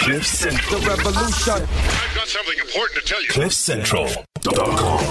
Cliff Central. The revolution. I've got something important to tell you. CliffCentral.com.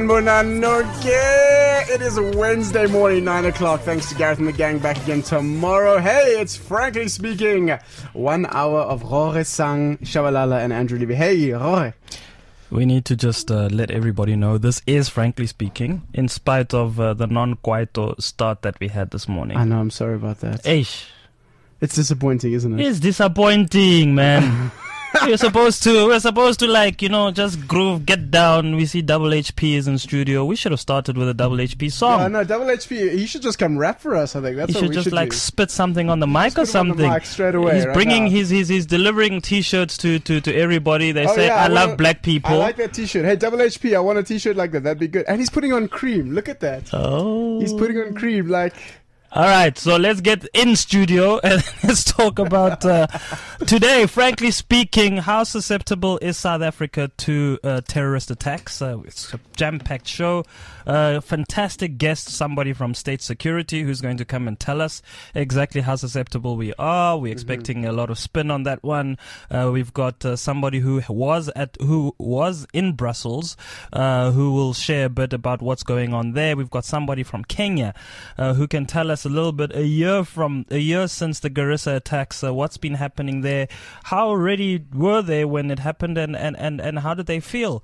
Sanbonanoke. It is a Wednesday morning, 9 o'clock. Thanks to Gareth and the gang back again tomorrow. Hey, it's Frankly Speaking. 1 hour of Rore Sang, Shabalala and Andrew Levy. Hey, Rore. We need to just let everybody know this is Frankly Speaking, in spite of the non-Kwaito start that we had this morning. I know, I'm sorry about that. Eish. It's disappointing, isn't it? It's disappointing, man. we're supposed to like, just groove, get down. We see Double HP is in studio. We should have started with a Double HP song. Yeah, no, Double HP, he should just come rap for us, I think. That's he what should we just should like do. spit something on the mic or something. On the mic straight away. He's right bringing now. he's delivering t-shirts to everybody. They say, yeah, I love black people. I like that t-shirt. Hey, Double HP, I want a t-shirt like that. That'd be good. And he's putting on cream. Look at that. Oh. He's putting on cream like... All right, so let's get in studio and let's talk about today. Frankly speaking, how susceptible is South Africa to terrorist attacks? It's a jam-packed show. Fantastic guest, somebody from State Security who's going to come and tell us exactly how susceptible we are. We're expecting a lot of spin on that one. We've got somebody who was in Brussels, who will share a bit about what's going on there. We've got somebody from Kenya who can tell us a little bit a year since the Garissa attacks, what's been happening there, how ready were they when it happened, and how did they feel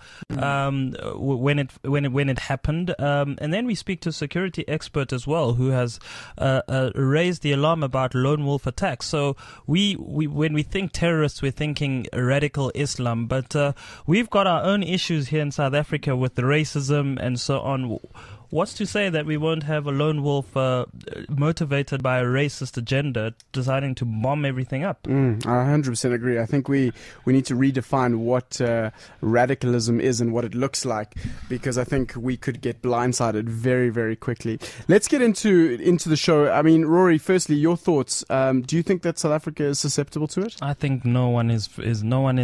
when it happened, and then we speak to a security expert as well who has raised the alarm about lone wolf attacks. So we when we think terrorists, we're thinking radical Islam, but we've got our own issues here in South Africa with the racism and so on. What's to say that we won't have a lone wolf motivated by a racist agenda deciding to bomb everything up? I 100% agree. I think we need to redefine what radicalism is and what it looks like, because I think we could get blindsided very, very quickly. Let's get into the show. I mean, Rory, firstly, your thoughts. Do you think that South Africa is susceptible to it? I think no one is. We're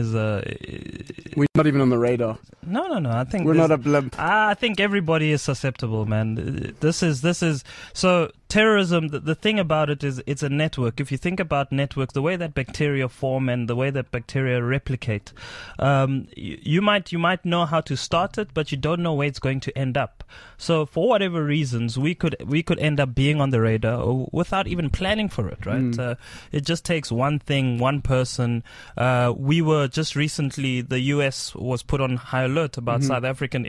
not even on the radar. No. I think we're not a blimp. I think everybody is susceptible, man. This is so terrorism. The thing about it is it's a network. If you think about networks, the way that bacteria form and the way that bacteria replicate, you might know how to start it, but you don't know where it's going to end up. So for whatever reasons, we could end up being on the radar without even planning for it, right? It just takes one thing, one person. We were just recently, the U.S. was put on high alert about South African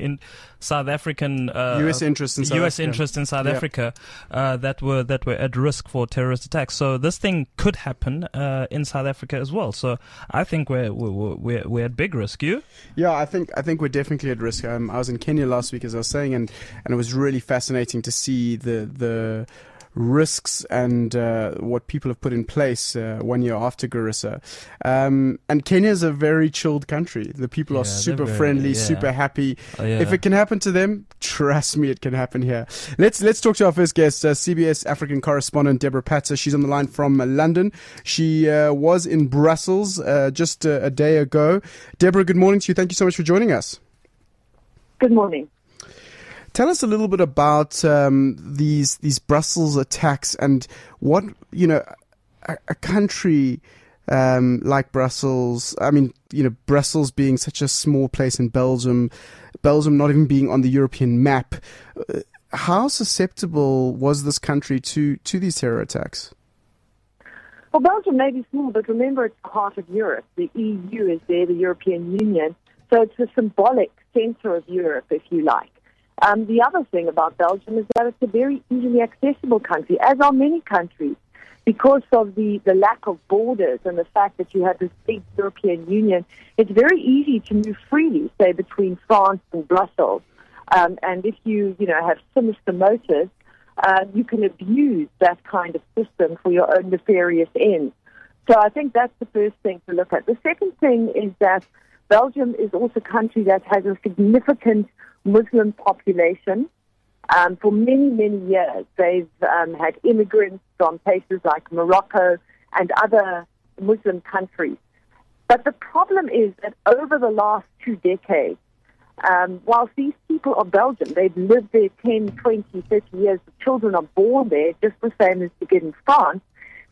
U.S. interests in South Africa that were at risk for terrorist attacks. So this thing could happen in South Africa as well. So I think we're at big risk. You? Yeah, I think we're definitely at risk. I was in Kenya last week, as I was saying, and it was really fascinating to see the risks and what people have put in place 1 year after Garissa. And Kenya is a very chilled country. The people are super friendly, super happy. If it can happen to them, trust me, it can happen here. Let's talk to our first guest, CBS African correspondent Deborah Patzer. She's on the line from London. She was in Brussels just a day ago. Deborah, good morning to you. Thank you so much for joining us. Good morning. Tell us a little bit about these Brussels attacks and what, a country like Brussels, Brussels being such a small place in Belgium not even being on the European map. How susceptible was this country to these terror attacks? Well, Belgium may be small, but remember it's part of Europe. The EU is there, the European Union. So it's a symbolic center of Europe, if you like. The other thing about Belgium is that it's a very easily accessible country, as are many countries, because of the lack of borders and the fact that you have this big European Union. It's very easy to move freely, say, between France and Brussels. And if you have sinister motives, you can abuse that kind of system for your own nefarious ends. So I think that's the first thing to look at. The second thing is that Belgium is also a country that has a significant Muslim population. For many, many years, they've had immigrants from places like Morocco and other Muslim countries. But the problem is that over the last 2 decades, whilst these people are Belgian, they've lived there 10, 20, 30 years, the children are born there, just the same as you get in France,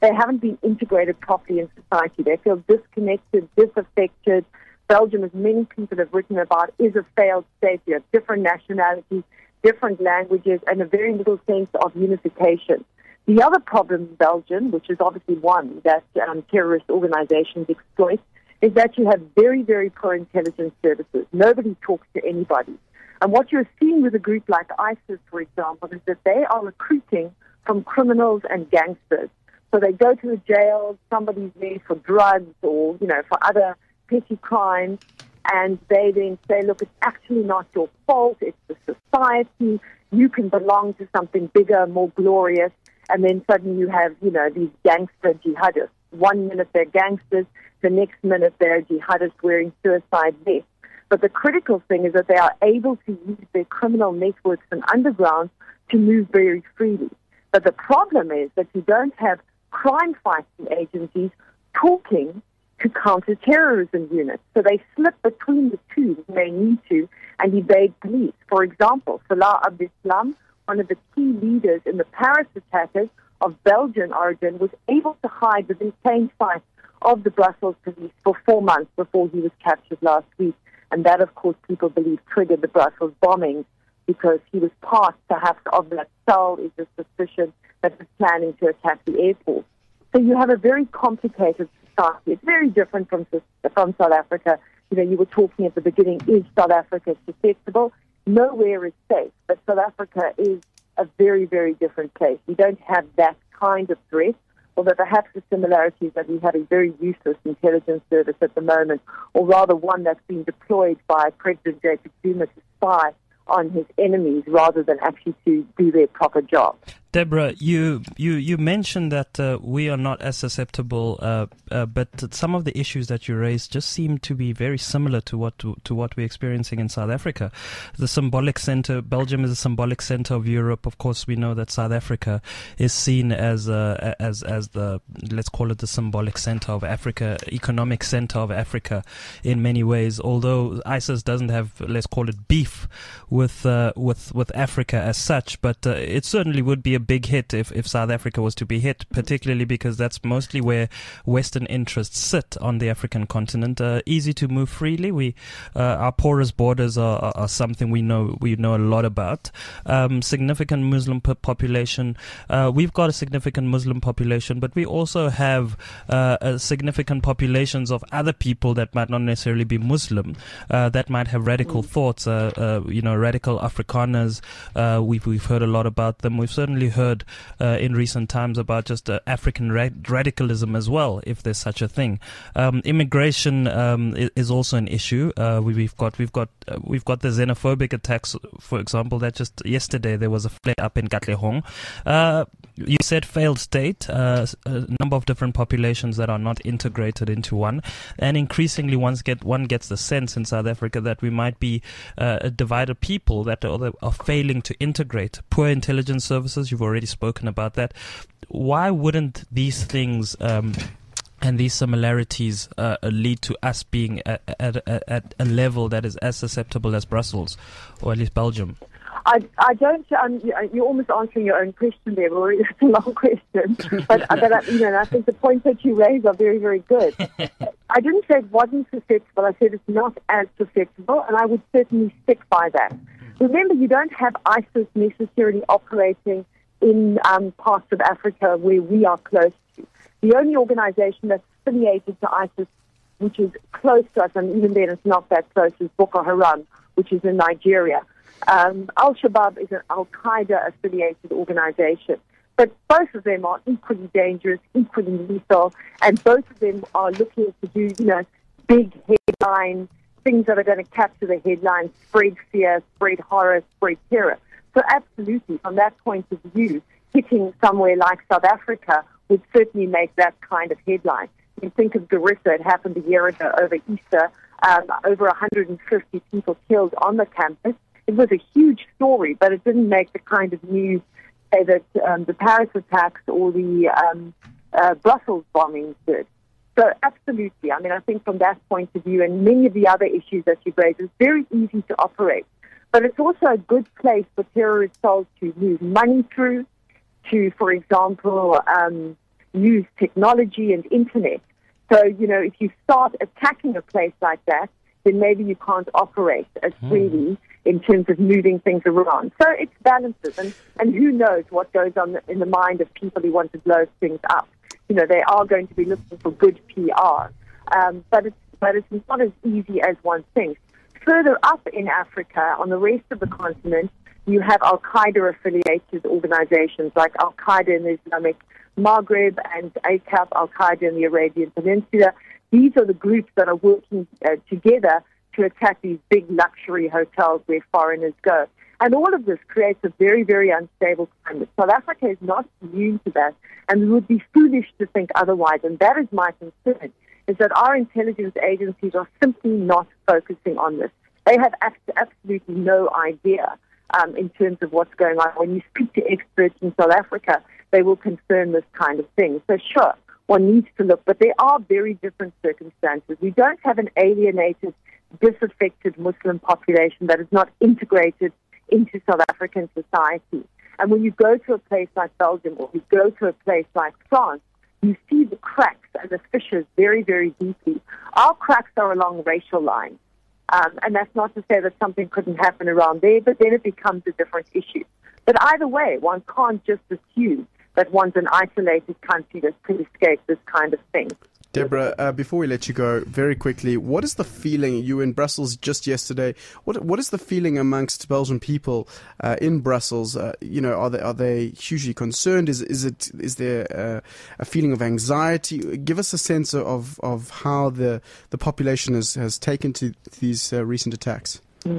they haven't been integrated properly in society. They feel disconnected, disaffected. Belgium, as many people have written about, is a failed state. You have different nationalities, different languages, and a very little sense of unification. The other problem in Belgium, which is obviously one that terrorist organizations exploit, is that you have very, very poor intelligence services. Nobody talks to anybody. And what you're seeing with a group like ISIS, for example, is that they are recruiting from criminals and gangsters. So they go to the jail, somebody's there for drugs or, for other petty crimes, and they then say, look, it's actually not your fault, it's the society, you can belong to something bigger, more glorious, and then suddenly you have, these gangster jihadists. 1 minute they're gangsters, the next minute they're jihadists wearing suicide vests. But the critical thing is that they are able to use their criminal networks and underground to move very freely. But the problem is that you don't have crime-fighting agencies talking to counter-terrorism units. So they slip between the two when they need to and evade police. For example, Salah Abdeslam, one of the key leaders in the Paris attackers of Belgian origin, was able to hide within plain sight of the Brussels police for 4 months before he was captured last week. And that, of course, people believe triggered the Brussels bombings because he was part, perhaps, of that cell, is the suspicion that was planning to attack the airport. So you have a very complicated society. It's very different from South Africa. You were talking at the beginning, is South Africa susceptible? Nowhere is safe, but South Africa is a very, very different place. We don't have that kind of threat, although perhaps the similarities that we have a very useless intelligence service at the moment, or rather one that's been deployed by President Jacob Zuma to spy on his enemies rather than actually to do their proper job. Deborah, you mentioned that we are not as susceptible, but some of the issues that you raised just seem to be very similar to what we're experiencing in South Africa. The symbolic center, Belgium is a symbolic center of Europe. Of course, we know that South Africa is seen as the, let's call it the symbolic center of Africa, economic center of Africa in many ways. Although ISIS doesn't have, let's call it, beef with Africa as such, but it certainly would be a big hit if South Africa was to be hit, particularly because that's mostly where Western interests sit on the African continent. Easy to move freely. Our porous borders are something we know a lot about. Significant Muslim population. We've got a significant Muslim population, but we also have significant populations of other people that might not necessarily be Muslim, that might have radical thoughts. Radical Afrikaners. We've heard a lot about them. We've certainly heard in recent times about just African radicalism as well, if there's such a thing. Immigration is also an issue. We've got the xenophobic attacks, for example. That just yesterday there was a flare up in Katlehong. You said failed state, a number of different populations that are not integrated into one, and increasingly one gets the sense in South Africa that we might be a divided people that are failing to integrate. Poor intelligence services, you've already spoken about that. Why wouldn't these things and these similarities lead to us being at a level that is as susceptible as Brussels, or at least Belgium? I don't. You're almost answering your own question there, Rory. It's a long question, but I think the points that you raise are very, very good. I didn't say it wasn't susceptible. I said it's not as susceptible, and I would certainly stick by that. Remember, you don't have ISIS necessarily operating in parts of Africa where we are close to. The only organization that's affiliated to ISIS, which is close to us, and even then it's not that close, is Boko Haram, which is in Nigeria. Al-Shabaab is an Al-Qaeda-affiliated organization. But both of them are equally dangerous, equally lethal, and both of them are looking to do, big headlines, things that are going to capture the headlines, spread fear, spread horror, spread terror. So absolutely, from that point of view, hitting somewhere like South Africa would certainly make that kind of headline. You think of Garissa, it happened a year ago over Easter, over 150 people killed on the campus. It was a huge story, but it didn't make the kind of news, say, that the Paris attacks or the Brussels bombings did. So absolutely, I think from that point of view and many of the other issues that you've raised, it's very easy to operate. But it's also a good place for terrorist cells to move money through, to, for example, use technology and internet. So, if you start attacking a place like that, then maybe you can't operate as freely in terms of moving things around. So it's balances, and who knows what goes on in the mind of people who want to blow things up. They are going to be looking for good PR, but it's not as easy as one thinks. Further up in Africa, on the rest of the continent, you have Al-Qaeda-affiliated organizations like Al-Qaeda in the Islamic Maghreb and ACAP, Al-Qaeda in the Arabian Peninsula. These are the groups that are working together to attack these big luxury hotels where foreigners go. And all of this creates a very, very unstable climate. South Africa is not immune to that, and we would be foolish to think otherwise. And that is my concern, is that our intelligence agencies are simply not focusing on this. They have absolutely no idea in terms of what's going on. When you speak to experts in South Africa, they will confirm this kind of thing. So sure, one needs to look, but there are very different circumstances. We don't have an alienated, disaffected Muslim population that is not integrated into South African society. And when you go to a place like Belgium or you go to a place like France, you see the cracks and the fissures very, very deeply. Our cracks are along racial lines. And that's not to say that something couldn't happen around there, but then it becomes a different issue. But either way, one can't just assume that one's an isolated country that could escape this kind of thing. Deborah, before we let you go, very quickly, what is the feeling? You were in Brussels just yesterday. What is the feeling amongst Belgian people in Brussels? Are they hugely concerned? Is there a feeling of anxiety? Give us a sense of how the population has taken to these recent attacks.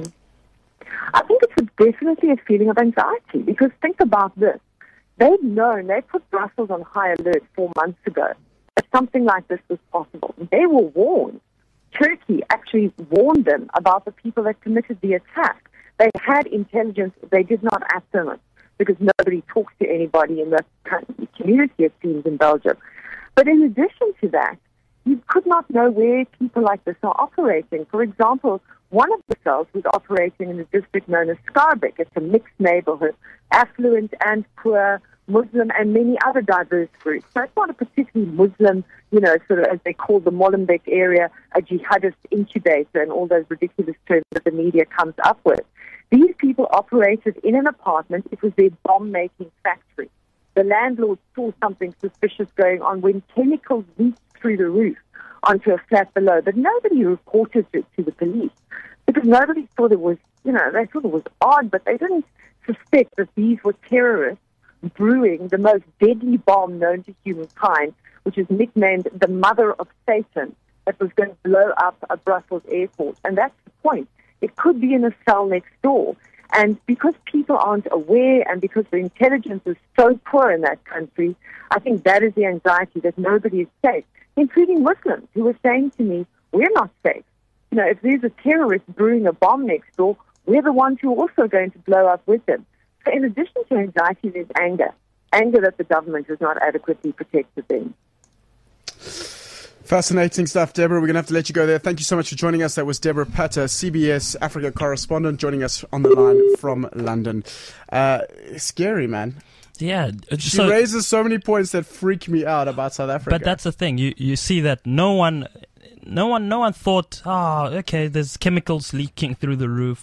I think it's definitely a feeling of anxiety, because think about this. They put Brussels on high alert 4 months ago that something like this was possible. They were warned. Turkey actually warned them about the people that committed the attack. They had intelligence. They did not act on it because nobody talks to anybody in the community, it seems, in Belgium. But in addition to that, you could not know where people like this are operating. For example, one of the cells was operating in a district known as Schaerbeek. It's a mixed neighborhood, affluent and poor, Muslim and many other diverse groups. So it's not a particularly Muslim, sort of as they call the Molenbeek area, a jihadist incubator and all those ridiculous terms that the media comes up with. These people operated in an apartment. It was their bomb-making factory. The landlord saw something suspicious going on when chemicals leaked through the roof onto a flat below, but nobody reported it to the police because nobody thought it was, they thought it was odd, but they didn't suspect that these were terrorists brewing the most deadly bomb known to humankind, which is nicknamed the Mother of Satan, that was going to blow up a Brussels airport. And that's the point. It could be in a cell next door. And because people aren't aware and because the intelligence is so poor in that country, I think that is the anxiety that nobody is safe, including Muslims who were saying to me, we're not safe. If there's a terrorist brewing a bomb next door, we're the ones who are also going to blow up with them. So in addition to anxiety, there's anger that the government has not adequately protected them. Fascinating stuff, Deborah. We're going to have to let you go there. Thank you so much for joining us. That was Deborah Patta, CBS Africa correspondent, joining us on the line from London. Scary, man. Yeah. She raises so many points that freak me out about South Africa. But that's the thing. You see that no one thought, okay, there's chemicals leaking through the roof.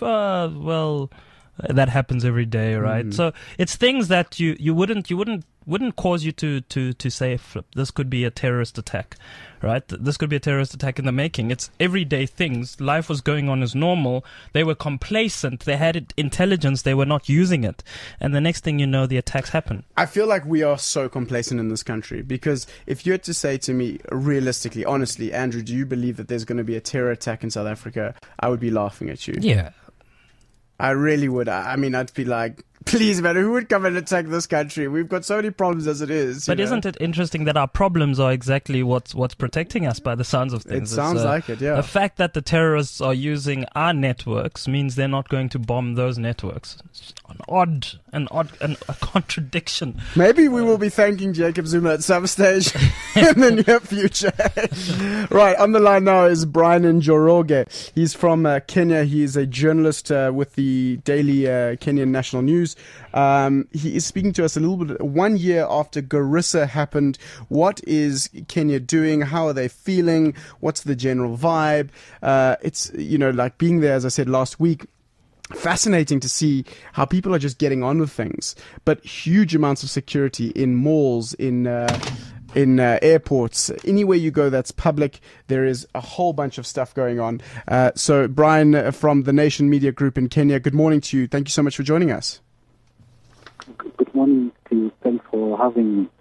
That happens every day, right? So it's things that you wouldn't cause you to say, flip, this could be a terrorist attack, right? This could be a terrorist attack in the making. It's everyday things. Life was going on as normal. They were complacent. They had intelligence. They were not using it. And the next thing you know, the attacks happen. I feel like we are so complacent in this country, because if you had to say to me, realistically, honestly, Andrew, do you believe that there's going to be a terror attack in South Africa? I would be laughing at you. Yeah. I really would. I mean, I'd be like, please, man, who would come and attack this country? We've got so many problems as it is. But isn't it interesting that our problems are exactly what's protecting us by the sounds of things? It sounds like it, yeah. The fact that the terrorists are using our networks means they're not going to bomb those networks. It's a contradiction. Maybe we will be thanking Jacob Zuma at some stage in the near future. Right, on the line now is Brian Njoroge. He's from Kenya. He is a journalist with the daily Kenyan National News. He is speaking to us a little bit 1 year after Garissa happened. What is Kenya doing? How are they feeling? What's the general vibe? It's, like being there, as I said last week, fascinating to see how people are just getting on with things, but huge amounts of security in malls, in airports, anywhere you go that's public, there is a whole bunch of stuff going on. So Brian from the Nation Media Group in Kenya, good morning to you. Thank you so much for joining us. Good morning to you. Thanks for having me.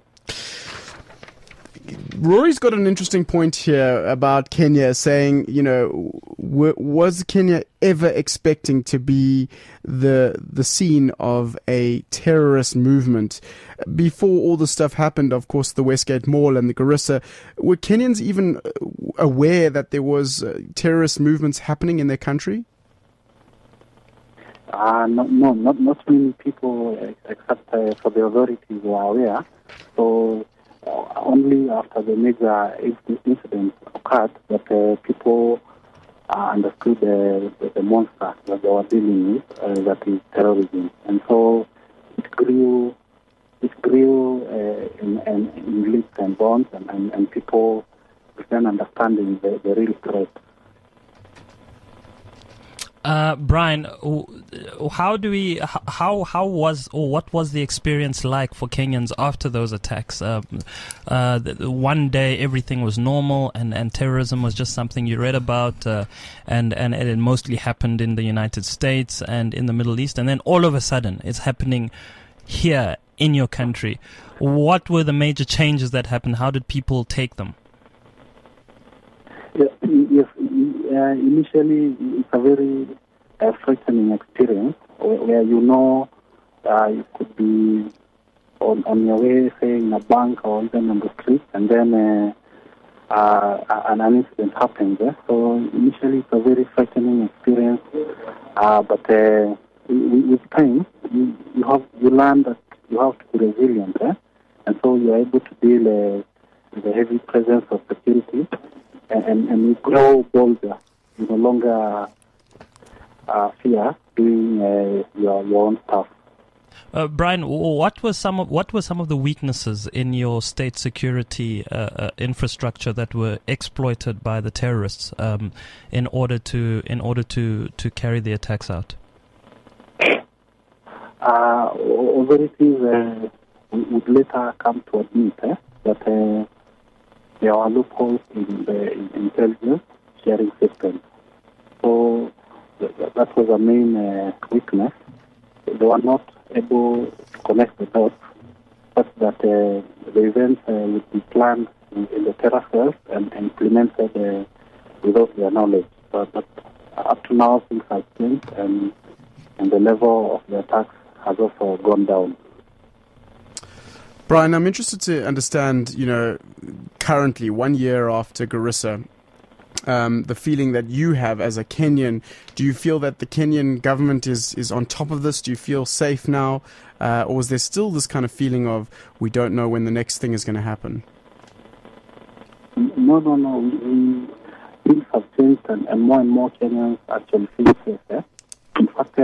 Rory's got an interesting point here about Kenya, saying, was Kenya ever expecting to be the scene of a terrorist movement? Before all this stuff happened, of course, the Westgate Mall and the Garissa, were Kenyans even aware that there was terrorist movements happening in their country? Not many people, except for the authorities, were aware. So only after the major incident occurred that people understood the monster that they were dealing with, that is terrorism. And so it grew in leaps and bounds, and people began understanding the real threat. Brian, what was the experience like for Kenyans after those attacks? One day everything was normal and terrorism was just something you read about, and it mostly happened in the United States and in the Middle East, and then all of a sudden it's happening here in your country. What were the major changes that happened? How did people take them? Yes, initially it's a very frightening experience where you could be on your way, say in a bank or even on the street, and then an incident happens. So initially it's a very frightening experience, but with time you learn that you have to be resilient, and so you are able to deal with the heavy presence of security. And you grow bolder. You no longer fear doing your own stuff. Brian, what were some of the weaknesses in your state security infrastructure that were exploited by the terrorists in order to carry the attacks out? Authorities would later come to admit that there are loopholes in the intelligence sharing system. So that was a main weakness. They were not able to connect the dots, such that the events would be planned in the terror cells and implemented without their knowledge. But up to now, things have changed, and the level of the attacks has also gone down. Brian, I'm interested to understand, currently 1 year after Garissa, the feeling that you have as a Kenyan. Do you feel that the Kenyan government is on top of this? Do you feel safe now? Or is there still this kind of feeling of we don't know when the next thing is going to happen? No. Things have changed, and more Kenyans actually feel safe. In fact,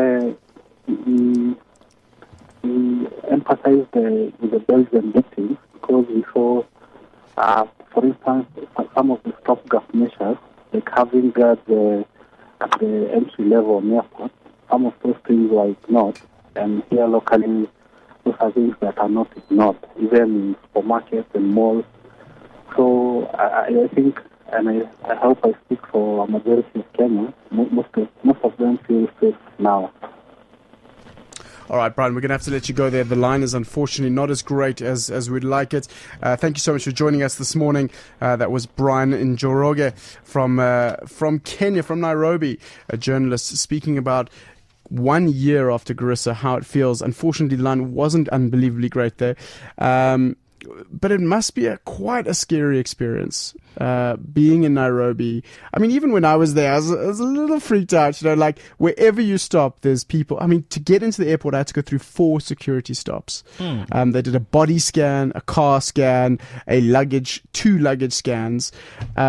we emphasized with the Belgian victims because we saw, for instance, some of the stopgap measures, like having guards at the entry level on airport. Some of those things were ignored, and here locally, those are things that are not ignored, even in supermarkets and malls. So I think, and I hope I speak for a majority of Kenyans, most of them feel safe now. All right, Brian, we're going to have to let you go there. The line is unfortunately not as great as we'd like it. Thank you so much for joining us this morning. That was Brian Njoroge from Kenya, from Nairobi, a journalist speaking about 1 year after Garissa, how it feels. Unfortunately, the line wasn't unbelievably great there. But it must be quite a scary experience, being in Nairobi. I mean, even when I was there, I was a little freaked out, like wherever you stop, there's people. I mean, to get into the airport, I had to go through 4 security stops. They did a body scan, a car scan, 2 luggage scans.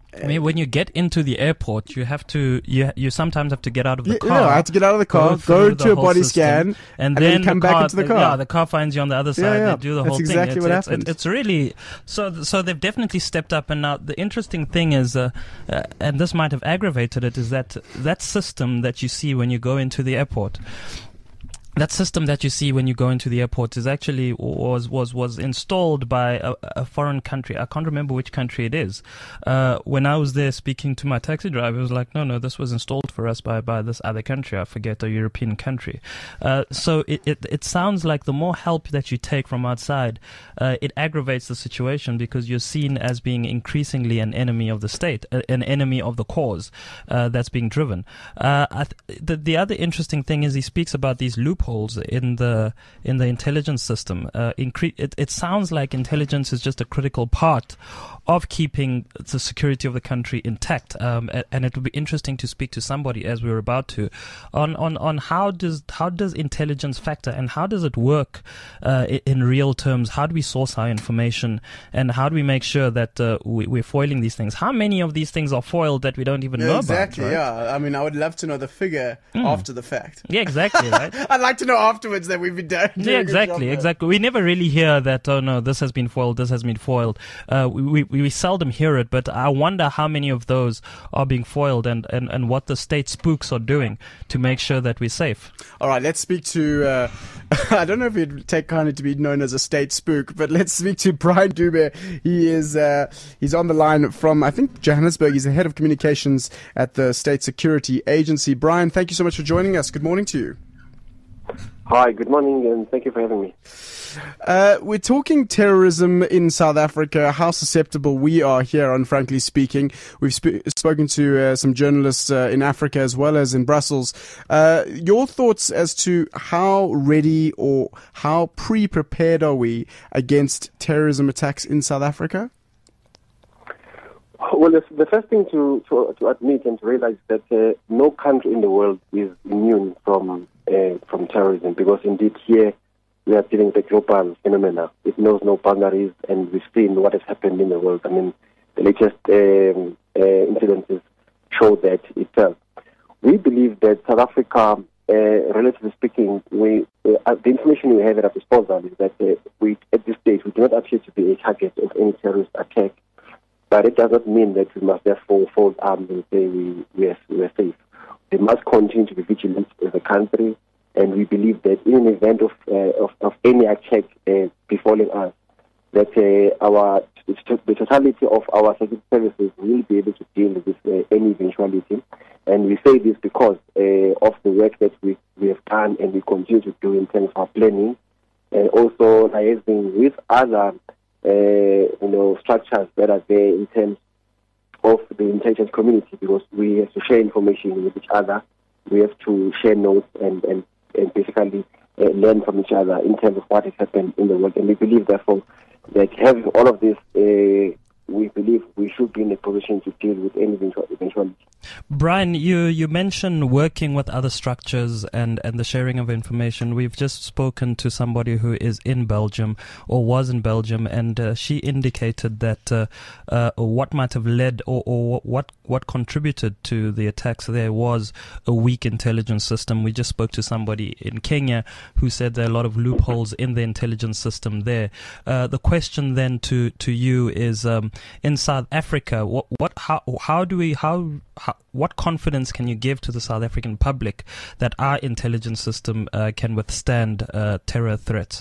I mean, when you get into the airport, you have to you sometimes have to get out of the car. Yeah, I had to get out of the car, go to a body scan, and then come back into the car. Yeah, the car finds you on the other side. Yeah. They do the That's whole exactly thing. what happened. It's really so they've definitely stepped up. And now the interesting thing is, and this might have aggravated it, is that system that you see when you go into the airport. That system that you see when you go into the airport is actually was installed by a foreign country. I can't remember which country it is. When I was there speaking to my taxi driver, he was like, no, this was installed for us by this other country. I forget, a European country. So it sounds like the more help that you take from outside, it aggravates the situation because you're seen as being increasingly an enemy of the state, an enemy of the cause that's being driven. The other interesting thing is he speaks about these loopholes in the intelligence system. It sounds like intelligence is just a critical part of keeping the security of the country intact. And it would be interesting to speak to somebody, as we were about to, on how does intelligence factor and how does it work in real terms? How do we source our information and how do we make sure that we're foiling these things? How many of these things are foiled that we don't even know exactly, about? Exactly. Right? Yeah. I mean, I would love to know the figure after the fact. Yeah, exactly. Right. I'd like to know afterwards that we've been done. Yeah, exactly. We never really hear that. Oh no, this has been foiled. This has been foiled. We seldom hear it, but I wonder how many of those are being foiled and what the state spooks are doing to make sure that we're safe. All right, let's speak to. I don't know if it'd take kindly to be known as a state spook, but let's speak to Brian Dube. He's on the line from, I think, Johannesburg. He's the head of communications at the State Security Agency. Brian, thank you so much for joining us. Good morning to you. Hi, good morning, and thank you for having me. We're talking terrorism in South Africa, how susceptible we are here on Frankly Speaking. We've spoken to some journalists in Africa as well as in Brussels. Your thoughts as to how ready or how pre-prepared are we against terrorism attacks in South Africa? Well, the first thing to admit and to realize that no country in the world is immune from terrorism, because indeed here we are dealing with a global phenomena. It knows no boundaries, and we've seen what has happened in the world. I mean, the latest incidences show that itself. We believe that South Africa, relatively speaking, the information we have at our disposal is that at this stage, we do not appear to be a target of any terrorist attack. But it does not mean that we must therefore fold arms and say we are safe. We must continue to be vigilant as a country, and we believe that in an event of any attack befalling us, that the totality of our security services will be able to deal with any eventuality. And we say this because of the work that we have done and we continue to do in terms of our planning, and also liaising with other structures that are there in terms of the intelligence community, because we have to share information with each other. We have to share notes and basically learn from each other in terms of what has happened in the world. And we believe, therefore, that having all of this, we believe we should be in a position to deal with any eventuality. Brian, you mentioned working with other structures and the sharing of information. We've just spoken to somebody who is in Belgium or was in Belgium, and she indicated that what might have led or what contributed to the attacks there was a weak intelligence system. We just spoke to somebody in Kenya who said there are a lot of loopholes in the intelligence system there. The question then to you is, in South Africa, what confidence can you give to the South African public that our intelligence system can withstand terror threats?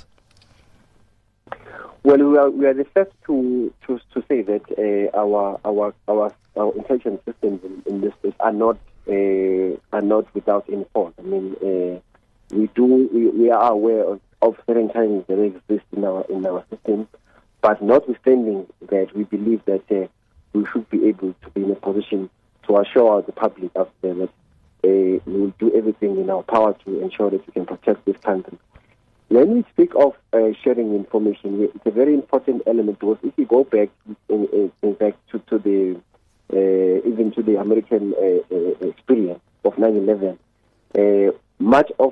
Well, we are the first to say that our intelligence systems in this space are not without any fault. I mean, we are aware of certain challenges that exist in our system, but notwithstanding that, we believe that we should be able to be in a position to assure the public out there that we will do everything in our power to ensure that we can protect this country. When we speak of sharing information, it's a very important element, because if you go back, in fact, to the even to the American experience of 9/11, much of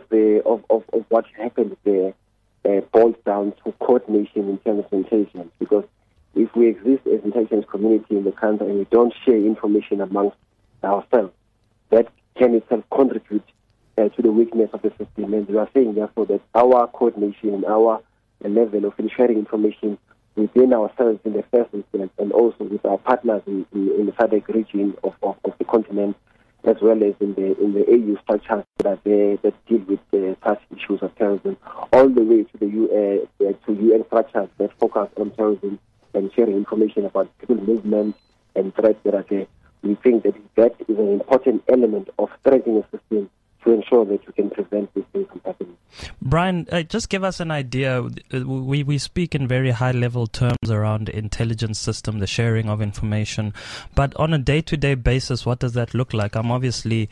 what happened there boils down to coordination in terms of intelligence, because if we exist as intelligence community in the country and we don't share information amongst ourselves, that can itself contribute to the weakness of the system. And we are saying, therefore, that our coordination and our level of sharing information within ourselves in the first instance, and also with our partners in the SADC region of the continent, as well as in the AU structures that deal with such issues of terrorism, all the way to the UN structures that focus on terrorism and sharing information about people movement and threats that are there. We think that is an important element of strengthening the system to ensure that you can prevent these things from happening. Brian, just give us an idea. We speak in very high-level terms around intelligence system, the sharing of information, but on a day-to-day basis, what does that look like? I'm obviously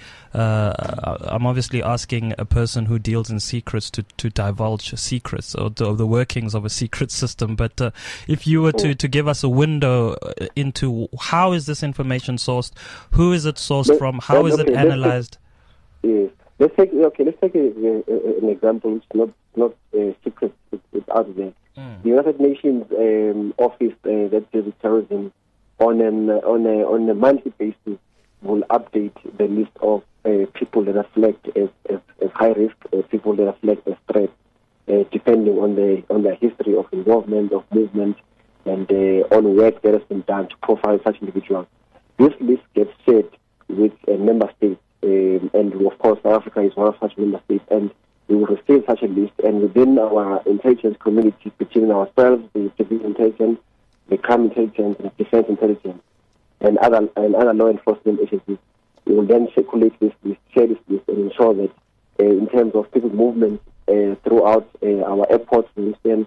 asking a person who deals in secrets to divulge secrets or the workings of a secret system. But if you were to give us a window into how is this information sourced, who is it sourced from, how is it analyzed? Yes. Let's take an example. It's not secret. It's out there. The United Nations office that deals with terrorism on a monthly basis will update the list of people that are flagged as high risk, people that are flagged as threats, depending on their history of involvement, of movement, and on work that has been done to profile such individuals. This list gets shared with member states. And of course, South Africa is one of such member states, and we will receive such a list. And within our intelligence community, between ourselves, the civil intelligence, the crime intelligence, the defense intelligence, and other law enforcement agencies, we will then circulate this list, share this list, and ensure that in terms of people movement throughout our airports, for instance,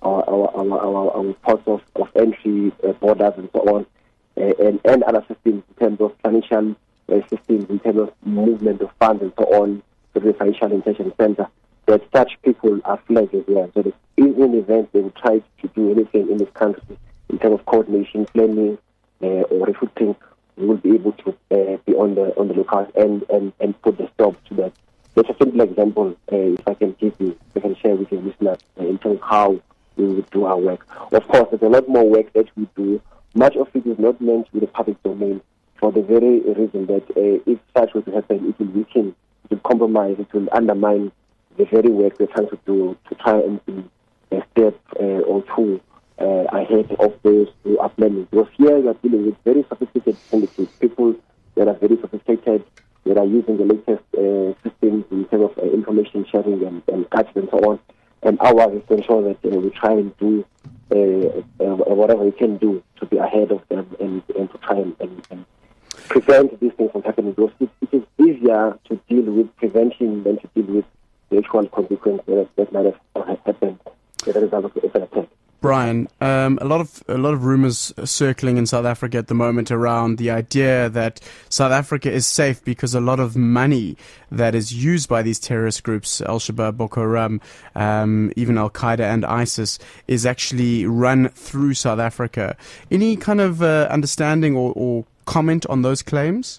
our ports of entry, borders, and so on, and other systems in terms of financial systems, in terms of movement of funds and so on, to the Financial Intelligence Center, that such people are flagged as well. So that in an event they will try to do anything in this country in terms of coordination, planning, or recruiting, we will be able to be on the lookout and put the stop to that. That's a simple example, if I can share with your listeners in terms of how we would do our work. Of course, there's a lot more work that we do. Much of it is not meant to be the public domain, for the very reason that if such were to happen, it will weaken, it will compromise, it will undermine the very work we're trying to do to try and be a step or two ahead of those who are planning. Because here we are dealing with very sophisticated syndicates, people that are very sophisticated, that are using the latest systems in terms of information sharing and gadgets and so on. And ours is to ensure that we try and do whatever we can do to be ahead of them and to try and prevent these things from happening. Because it is easier to deal with prevention than to deal with the actual consequences that might have happened as a result of an attack. Brian, a lot of rumors circling in South Africa at the moment around the idea that South Africa is safe because a lot of money that is used by these terrorist groups, Al-Shabaab, Boko Haram, even Al-Qaeda and ISIS, is actually run through South Africa. Any kind of understanding or comment on those claims?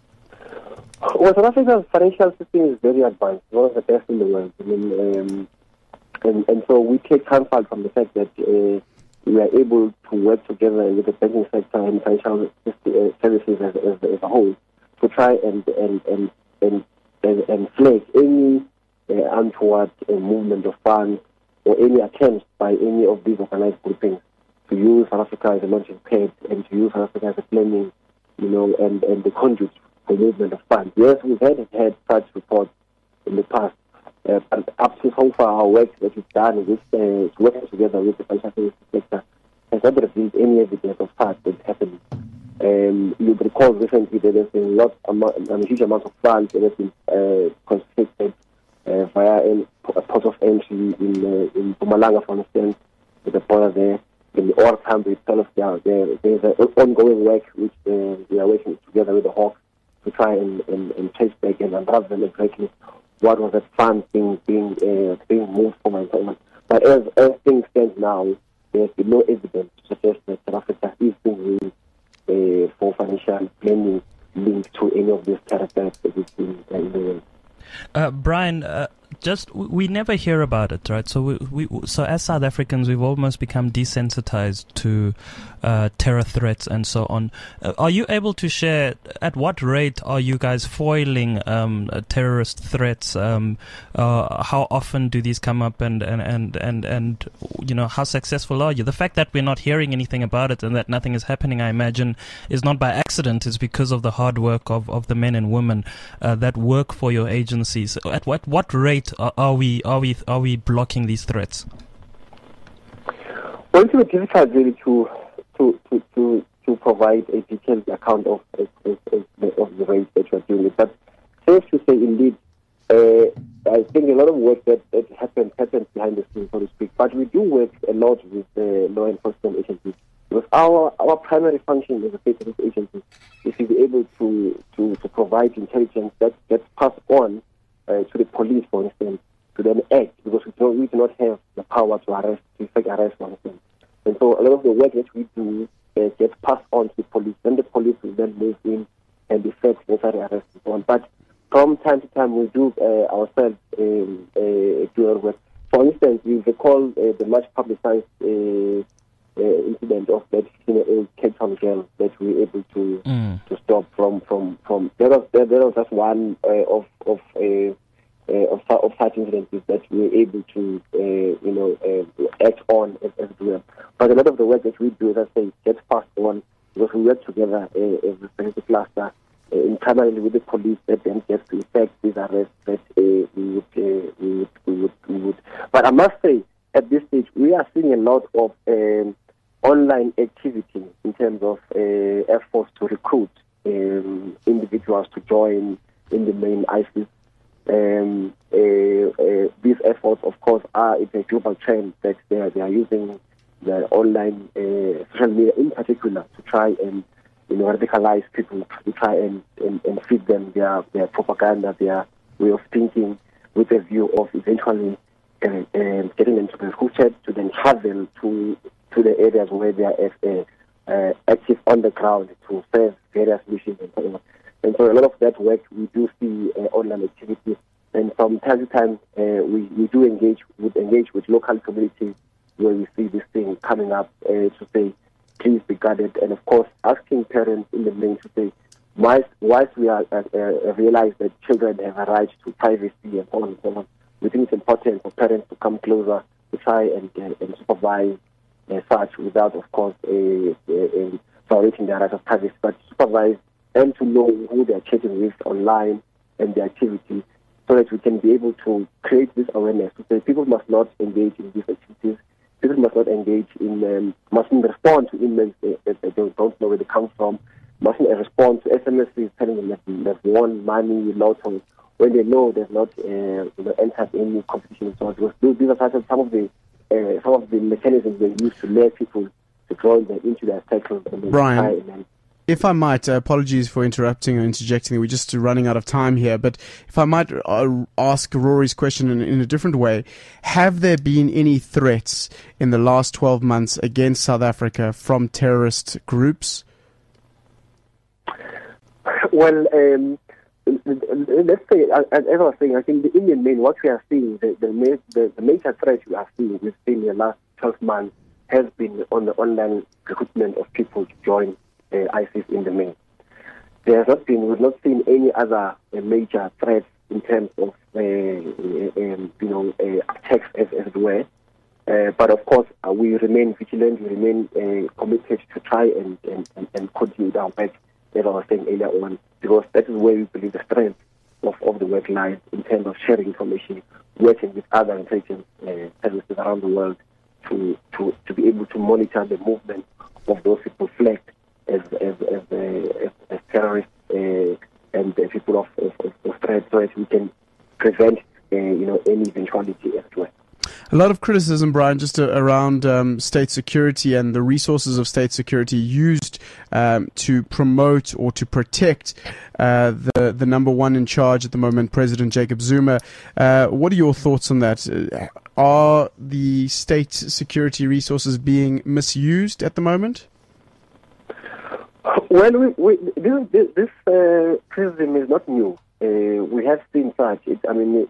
Well, South Africa's financial system is very advanced, one of the best in the world. I mean, and so we take comfort from the fact that we are able to work together with the banking sector and financial services as a whole to try and flag any untoward movement of funds or any attempts by any of these organized groupings to use South Africa as a launching pad and to use South Africa as a planning, and the conduit for movement of funds. Yes, we've had such reports in the past. But up to so far, our work that we've done with working together with the financial services sector has not revealed any evidence of such that happening. You'll recall recently that there's been a huge amount of funds that have been confiscated via a port of entry in Mpumalanga, for instance, with the border there. In the Ore camp itself, there's an ongoing work which we are working together with the Hawks to try and trace back and unravel them exactly what was that fund being moved from and so on. But as things stand now, there's been no evidence to suggest that South Africa is being used for financial planning linked to any of these characters that we've seen in the world. Brian, we never hear about it, right? So so as South Africans, we've almost become desensitized to terror threats and so on. Are you able to share at what rate are you guys foiling terrorist threats? How often do these come up, and how successful are you? The fact that we're not hearing anything about it and that nothing is happening, I imagine, is not by accident. It's because of the hard work of the men and women that work for your agencies. At what rate are we blocking these threats? Well, it's difficult really to provide a detailed account of the rate that you are doing it. But safe to say, indeed, I think a lot of work that happens behind the scenes, so to speak. But we do work a lot with law enforcement agencies. Because our primary function as a state agency is to be able to provide intelligence that gets passed on to the police, for instance, to then act, because we do not have the power to effect arrest, for instance. And so a lot of the work that we do gets passed on to the police. Then the police will then move in and effect necessary arrest and so on. But from time to time, we do ourselves do our work. For instance, we recall the much publicized incident of that 15-year-old Cape Town girl that we were able to stop from. There was just one of such incidents that we were able to act on as well. But a lot of the work that we do, as I say, gets passed on because we work together as a security cluster, primarily with the police, that then gets to effect these arrests that we would. But I must say, at this stage, we are seeing a lot of online activity in terms of efforts to recruit individuals to join in the main ISIS. These efforts, of course, it's a global trend that they are using the online social media in particular to try and radicalize people, to try and feed them their propaganda, their way of thinking, with a view of eventually getting them to be recruited to then travel to the areas where they are active on the ground to serve various missions and so on. And so a lot of that work we do see online activity, and from time to time we do engage with local communities where we see this thing coming up to say, please be guarded, and of course asking parents in the main to say, whilst we are realize that children have a right to privacy and so on and so on, we think it's important for parents to come closer to try and supervise such without, of course, violating their right of privacy, but supervise and to know who they are chatting with online and their activity, so that we can be able to create this awareness to say people must not engage in these activities. People must not engage in, mustn't respond to emails that they don't know where they come from, mustn't respond to SMSs telling them that they've won money, lotto, when they know they've not entered any competition and so on. These are some of the mechanisms they use to lure people to join them into their cycles. Brian, if I might, apologies for interrupting or interjecting, we're just running out of time here, but if I might ask Rory's question in a different way, have there been any threats in the last 12 months against South Africa from terrorist groups? Well, let's say, as I was saying, I think the Indian main, what we are seeing, the major threat we are seeing within the last 12 months has been on the online recruitment of people to join ISIS in the main. We've not seen any other major threats in terms of attacks as it were. But of course, we remain vigilant. We remain committed to try and continue our work, as I was saying earlier on, because that is where we believe the strength of the work lies in terms of sharing information, working with other intelligence services around the world to be able to monitor the movement of those people flagged as terrorists and people of threat, so that we can prevent any eventuality as well. A lot of criticism, Brian, just around state security and the resources of state security used to promote or to protect the number one in charge at the moment, President Jacob Zuma. What are your thoughts on that? Are the state security resources being misused at the moment? Well, this criticism is not new. We have seen such. In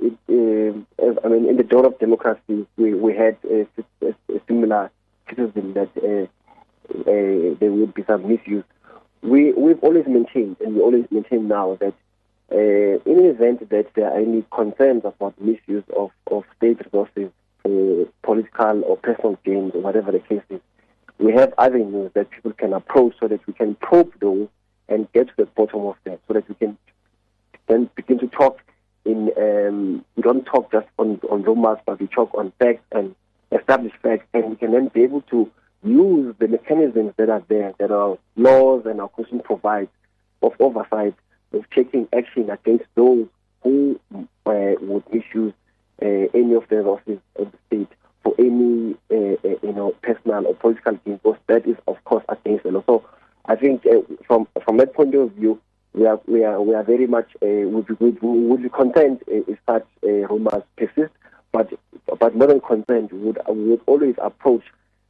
the dawn of democracy, we had a similar criticism that there would be some misuse. We've always maintained, and we always maintain now, that in the event that there are any concerns about misuse of state resources for political or personal gains or whatever the case is, we have avenues that people can approach so that we can probe those and get to the bottom of them, so that we can then begin to talk we don't talk just on rumors, but we talk on facts and established facts, and we can then be able to use the mechanisms that are there, that our laws and our Constitution provide, of oversight, of taking action against those who would misuse any of the resources of the state for any personal or political gain, because that is, of course, against the law. So I think from that point of view, we are very much would be content if such rumors persist, but more than content, would always approach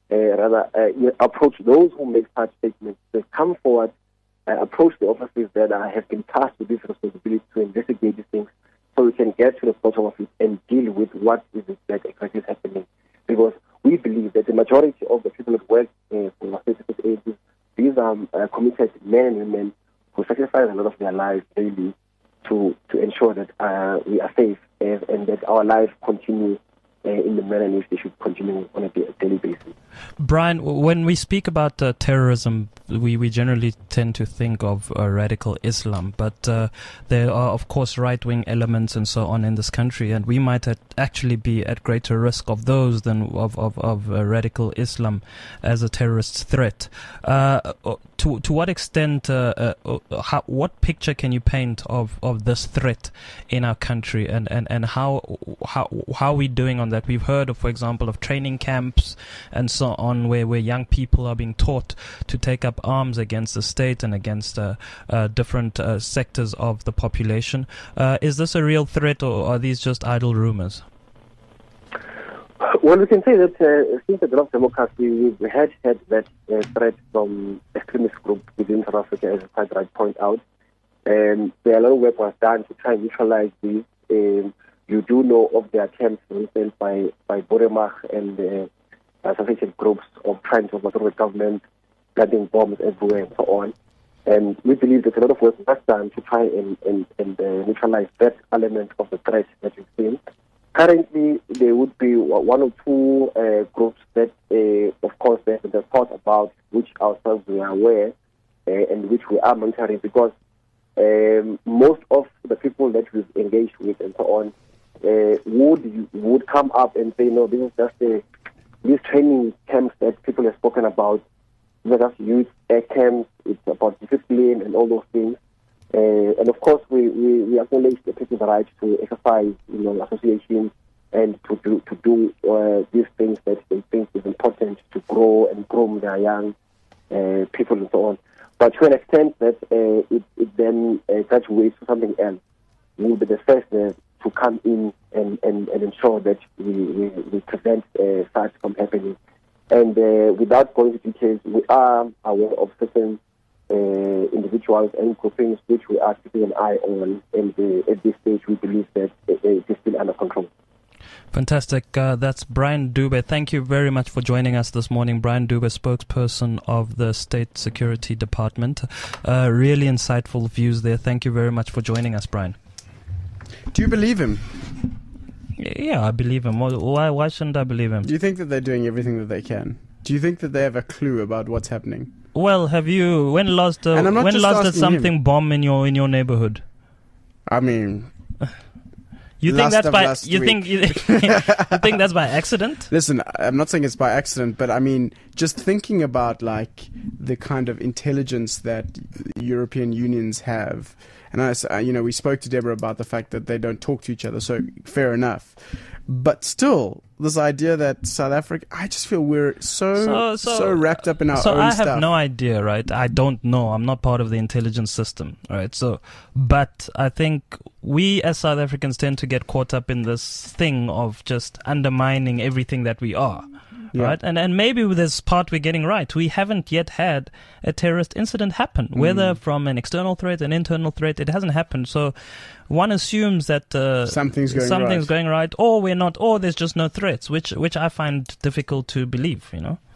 those who make such statements. They come forward, approach the offices that have been tasked with this responsibility to investigate these things, so we can get to the bottom of it and deal with what is it that exactly is happening. Because we believe that the majority of the people that work for our state agencies, these are committed men and women who sacrifice a lot of their lives daily to ensure that we are safe and that our lives continue in the manner in which they should continue on a daily basis. Brian, when we speak about terrorism, we generally tend to think of radical Islam, but there are, of course, right-wing elements and so on in this country, and we might actually be at greater risk of those than of radical Islam as a terrorist threat. To what extent, what picture can you paint of this threat in our country, and how are we doing on that? We've heard of, for example, of training camps and so on, where young people are being taught to take up arms against the state and against different sectors of the population. Is this a real threat, or are these just idle rumors? Well, we can say that since the dawn of democracy, we had that threat from extremist groups within South Africa, as you quite right point out. And a lot of work was done to try and neutralize these. You do know of the attempts, for instance, by Boremach and associated groups of trying to overthrow the government, planting bombs everywhere and so on. And we believe that a lot of work was done to try and neutralize that element of the threat that we've seen. Currently, there would be one or two groups that, of course, there's a thought about, which ourselves we are aware and which we are monitoring, because most of the people that we've engaged with and so on would come up and say, no, this is just these training camps that people have spoken about. These are just youth camps. It's about discipline and all those things. And of course, we acknowledge the people's right to exercise, association, and to do these things that they think is important to grow and groom their young people and so on. But to an extent that it then graduates to something else, we'll be the first to come in and ensure that we prevent such from happening. And without going into details, we are aware of certain individuals and groupings which we are keeping an eye on, and at this stage we believe that it is still under control. Fantastic. That's Brian Dube. Thank you very much for joining us this morning. Brian Dube, spokesperson of the State Security Department. Really insightful views there. Thank you very much for joining us, Brian. Do you believe him? Yeah, I believe him. Why shouldn't I believe him? Do you think that they're doing everything that they can? Do you think that they have a clue about what's happening? Well, have you? When last did something bomb in your neighborhood? I mean, you think that's by you think that's by accident? Listen, I'm not saying it's by accident, but I mean, just thinking about like the kind of intelligence that European unions have, and we spoke to Deborah about the fact that they don't talk to each other, so fair enough. But still, this idea that South Africa, I just feel we're so wrapped up in our own stuff. So I have no idea, right? I don't know. I'm not part of the intelligence system, right? So, but I think we as South Africans tend to get caught up in this thing of just undermining everything that we are, Yeah. right? And maybe with this part we're getting right. We haven't yet had a terrorist incident happen, whether from an external threat, an internal threat. It hasn't happened. So one assumes that something's going right, or we're not, or there's just no threats, which I find difficult to believe,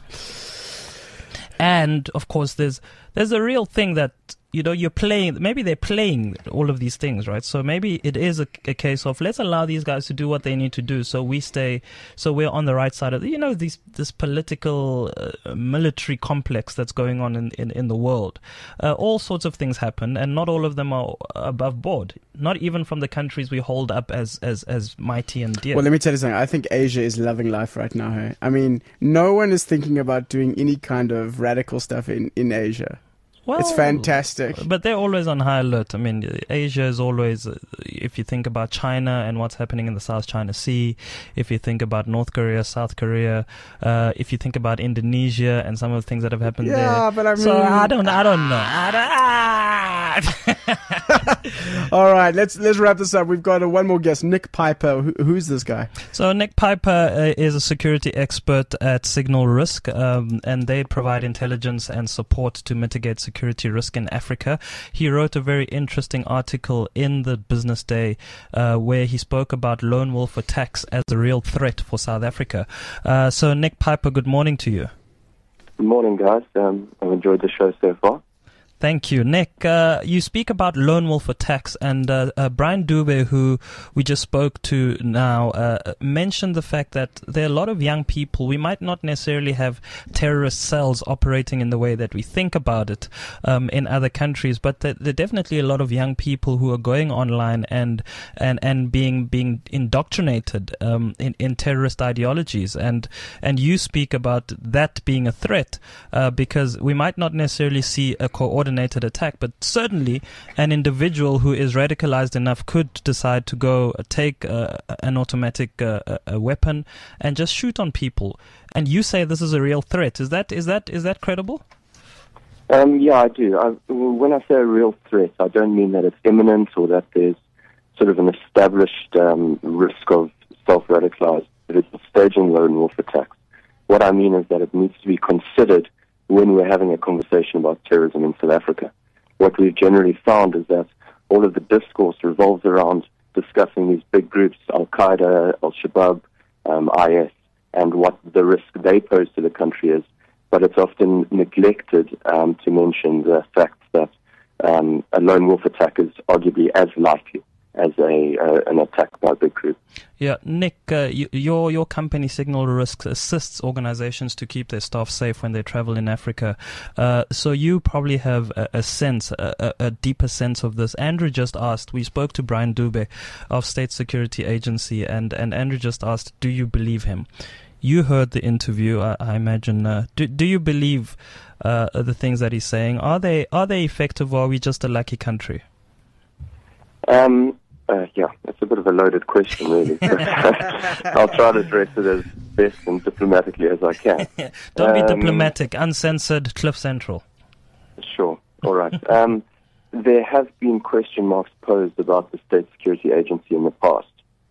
And of course, there's a real thing that you're playing. Maybe they're playing all of these things, right? So maybe it is a case of let's allow these guys to do what they need to do, so we're on the right side of this political military complex that's going on in the world. All sorts of things happen, and not all of them are above board. Not even from the countries we hold up as mighty and dear. Well, let me tell you something. I think Asia is loving life right now. Hey? I mean, no one is thinking about doing any kind of radical stuff in Asia. Well, it's fantastic. But they're always on high alert. I mean, Asia is always, if you think about China and what's happening in the South China Sea, if you think about North Korea, South Korea, if you think about Indonesia and some of the things that have happened there. Yeah, but I mean... So I don't know. All right, let's wrap this up. We've got one more guest, Nick Piper. Who's this guy? So Nick Piper is a security expert at Signal Risk, and they provide intelligence and support to mitigate security risk in Africa. He wrote a very interesting article in the Business Day where he spoke about lone wolf attacks as a real threat for South Africa. So Nick Piper, good morning to you. Good morning, guys. I've enjoyed the show so far. Thank you. Nick, you speak about lone wolf attacks, and Brian Dube, who we just spoke to now, mentioned the fact that there are a lot of young people. We might not necessarily have terrorist cells operating in the way that we think about it in other countries, but there are definitely a lot of young people who are going online and being indoctrinated in terrorist ideologies. And you speak about that being a threat because we might not necessarily see a coordinated attack, but certainly an individual who is radicalized enough could decide to go take an automatic weapon and just shoot on people. And you say this is a real threat. Is that credible? Yeah, I do. When I say a real threat, I don't mean that it's imminent or that there's sort of an established risk of self-radicalized staging lone wolf attacks. What I mean is that it needs to be considered when we're having a conversation about terrorism in South Africa. What we've generally found is that all of the discourse revolves around discussing these big groups, Al-Qaeda, Al-Shabaab, IS, and what the risk they pose to the country is. But it's often neglected to mention the fact that a lone wolf attack is arguably as likely as an attack by a big group. Yeah, Nick, your company Signal Risk assists organizations to keep their staff safe when they travel in Africa. So you probably have a deeper sense of this. Andrew just asked, we spoke to Brian Dube of State Security Agency, and Andrew just asked, do you believe him? You heard the interview, I imagine. Do you believe the things that he's saying? Are they effective, or are we just a lucky country? Yeah, that's a bit of a loaded question, really. I'll try to address it as best and diplomatically as I can. Don't be diplomatic. Uncensored, Cliff Central. Sure. All right. There have been question marks posed about the State Security Agency in the past.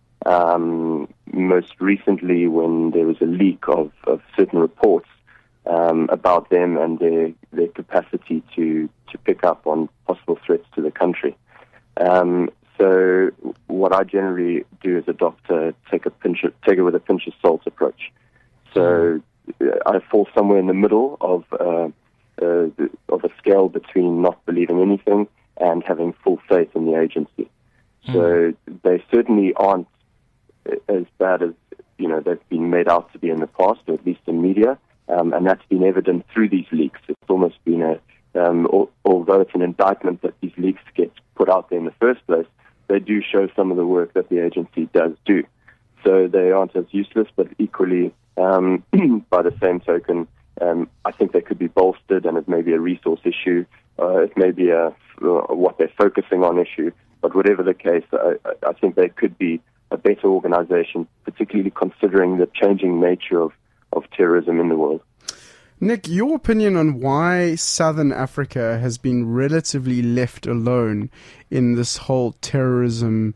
Most recently, when there was a leak of certain reports about them and their capacity to pick up on possible threats to the country. So what I generally do as a doctor, take it with a pinch of salt approach. So I fall somewhere in the middle of a scale between not believing anything and having full faith in the agency. So they certainly aren't as bad as they've been made out to be in the past, or at least in media, and that's been evident through these leaks. It's almost been although it's an indictment that these leaks get put out there in the first place, they do show some of the work that the agency does do. So they aren't as useless, but equally, by the same token, I think they could be bolstered, and it may be a resource issue. It may be what they're focusing on issue. But whatever the case, I think they could be a better organization, particularly considering the changing nature of terrorism in the world. Nick, your opinion on why Southern Africa has been relatively left alone in this whole terrorism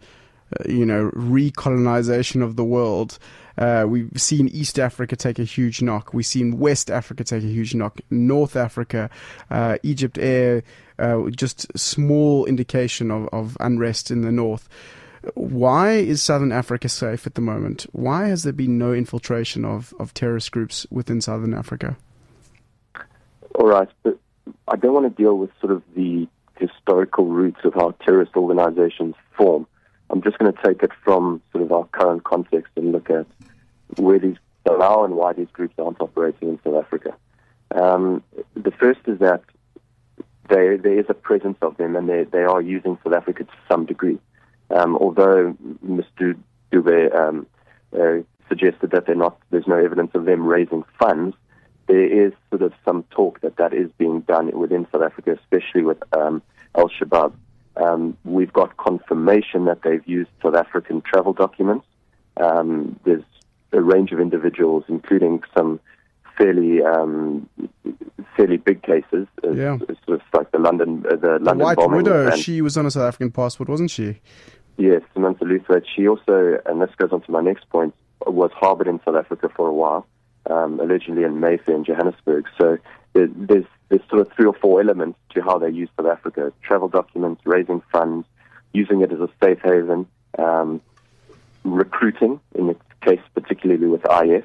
recolonization of the world. We've seen East Africa take a huge knock. We've seen West Africa take a huge knock. North Africa, Egypt Air, just small indication of unrest in the north. Why is Southern Africa safe at the moment? Why has there been no infiltration of terrorist groups within Southern Africa? All right, but I don't want to deal with sort of the historical roots of how terrorist organizations form. I'm just going to take it from sort of our current context and look at where these are now and why these groups aren't operating in South Africa. The first is that there is a presence of them, and they are using South Africa to some degree. Although Mr. Dube suggested that there's no evidence of them raising funds, there is sort of some talk that is being done within South Africa, especially with Al-Shabaab. We've got confirmation that they've used South African travel documents. There's a range of individuals, including some fairly big cases, sort of like the London White bombing. Widow, she was on a South African passport, wasn't she? Yes, Samantha Luther. She also, and this goes on to my next point, was harbored in South Africa for a while, allegedly in Mayfair in Johannesburg. So there's sort of 3 or 4 elements to how they use South Africa: travel documents, raising funds, using it as a safe haven, recruiting, in this case particularly with IS.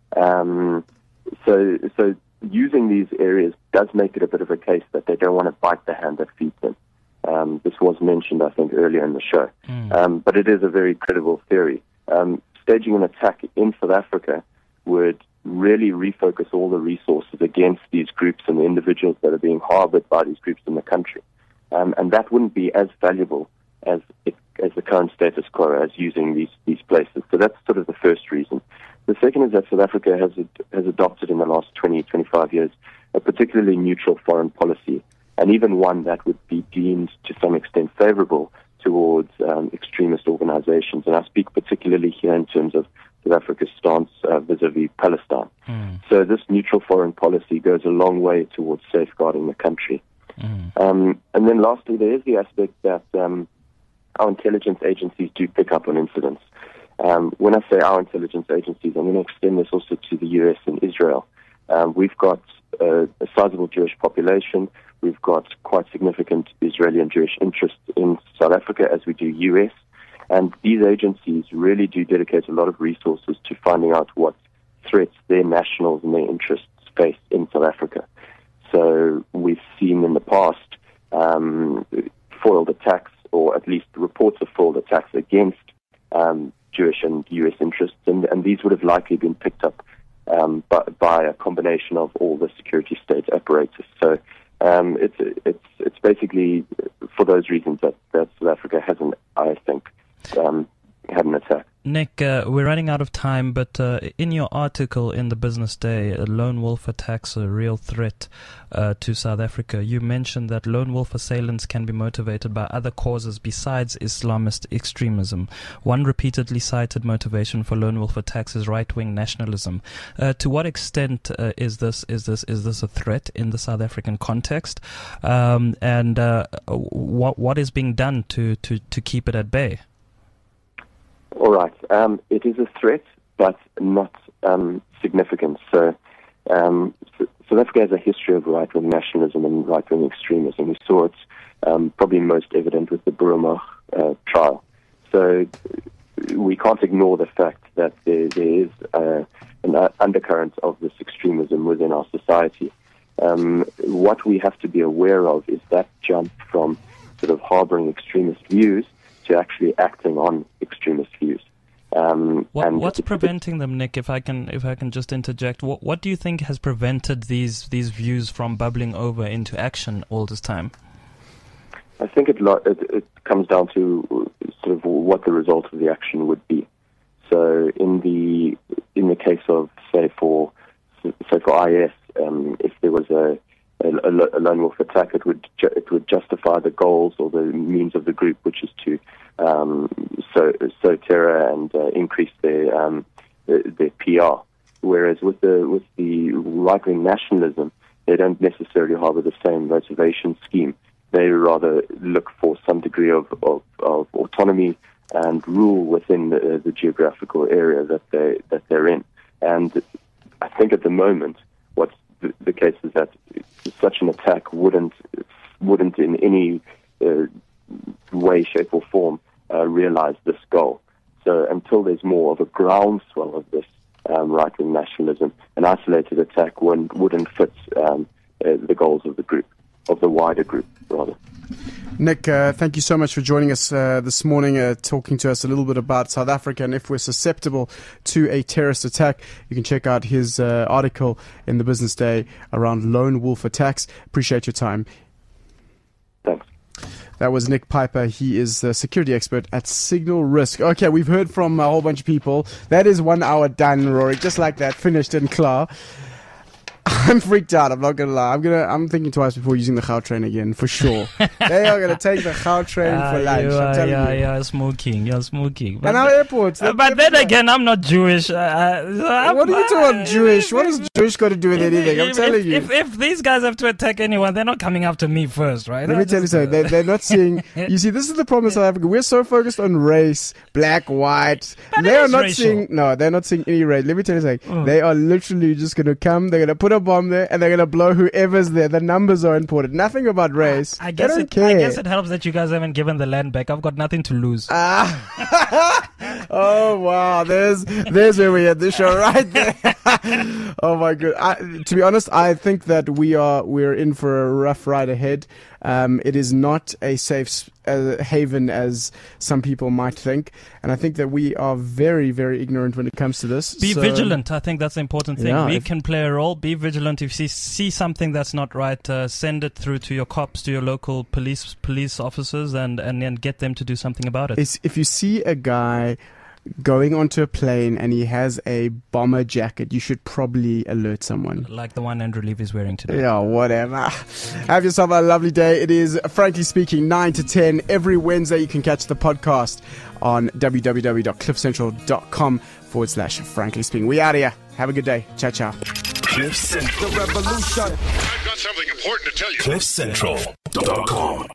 So using these areas does make it a bit of a case that they don't want to bite the hand that feeds them. This was mentioned, I think, earlier in the show. But it is a very credible theory. Staging an attack in South Africa would really refocus all the resources against these groups and the individuals that are being harbored by these groups in the country. And that wouldn't be as valuable as the current status quo, as using these places. So that's sort of the first reason. The second is that South Africa has adopted in the last 20, 25 years a particularly neutral foreign policy, and even one that would be deemed to some extent favorable towards extremist organizations. And I speak particularly here in terms of South Africa's stance vis-a-vis Palestine. So this neutral foreign policy goes a long way towards safeguarding the country. And then lastly, there is the aspect that our intelligence agencies do pick up on incidents. When I say our intelligence agencies, I'm going to extend this also to the US and Israel. We've got a sizable Jewish population. We've got quite significant Israeli and Jewish interests in South Africa, as we do US. And these agencies really do dedicate a lot of resources to finding out what threats their nationals and their interests face in South Africa. So we've seen in the past foiled attacks, or at least reports of foiled attacks against Jewish and U.S. interests, and these would have likely been picked up by a combination of all the security state apparatus. So it's basically for those reasons that South Africa hasn't, I think, had an attack. Nick, we're running out of time, but in your article in the Business Day, Lone Wolf Attacks a Real Threat to South Africa, you mentioned that lone wolf assailants can be motivated by other causes besides Islamist extremism. One repeatedly cited motivation for lone wolf attacks is right-wing nationalism. To what extent is this a threat in the South African context? And what is being done to keep it at bay? All right. It is a threat, but not significant. So South Africa has a history of right-wing nationalism and right-wing extremism. We saw it probably most evident with the Burumach trial. So we can't ignore the fact that there is an undercurrent of this extremism within our society. What we have to be aware of is that jump from sort of harboring extremist views to actually acting on extremist views. What's preventing them, Nick? If I can just interject, what do you think has prevented these views from bubbling over into action all this time? I think it comes down to sort of what the result of the action would be. So in the case of say for IS, if there was a lone wolf attack, it would justify the goals or the means of the group, which is to sow terror and increase their PR. Whereas with the right-wing nationalism, they don't necessarily harbor the same motivation scheme. They rather look for some degree of autonomy, and rule within the geographical area that they're in. And I think at the moment, what's the case is that such an attack wouldn't in any way, shape, or form realize this goal. So until there's more of a groundswell of this right-wing nationalism, an isolated attack wouldn't fit the goals of the group, of the wider group, rather. Nick, thank you so much for joining us this morning, talking to us a little bit about South Africa and if we're susceptible to a terrorist attack. You can check out his article in the Business Day around lone wolf attacks. Appreciate your time. Thanks. That was Nick Piper. He is a security expert at Signal Risk. Okay, we've heard from a whole bunch of people. That is 1 hour done, Rory. Just like that, finished and klar. I'm freaked out. I'm not gonna lie. I'm thinking twice before using the Gautrain again, for sure. They are gonna take the Gautrain for lunch. I'm telling you. You're smoking. And our airports. But then again, I'm not Jewish. What are you talking Jewish? What has Jewish got to do with anything? I'm telling you. If these guys have to attack anyone, they're not coming after me first, right? Let me tell you something. They're not seeing. You see, this is the problem in South Africa. We're so focused on race, black, white. They are not seeing. No, they're not seeing any race. Let me tell you something. They are literally just gonna come. They're gonna put a bomb there and they're gonna blow whoever's there. The numbers are important. Nothing about race. I guess it helps that you guys haven't given the land back. I've got nothing to lose. Oh wow, there's where we had the show right there. Oh my god. To be honest, I think that we're in for a rough ride ahead. It is not a safe haven as some people might think, and I think that we are very, very ignorant when it comes to this. Be vigilant. I think that's the important thing. Yeah, we can play a role. Be vigilant. If you see something that's not right, send it through to your cops, to your local police officers, and get them to do something about it. If you see a guy going onto a plane and he has a bomber jacket, you should probably alert someone. Like the one Andrew Levy is wearing today. Yeah, whatever. Have yourself a lovely day. It is, frankly speaking, 9 to 10 every Wednesday. You can catch the podcast on www.cliffcentral.com/frankly speaking. We out of here. Have a good day. Ciao, ciao. Cliff Central. I've got something important to tell you. CliffCentral.com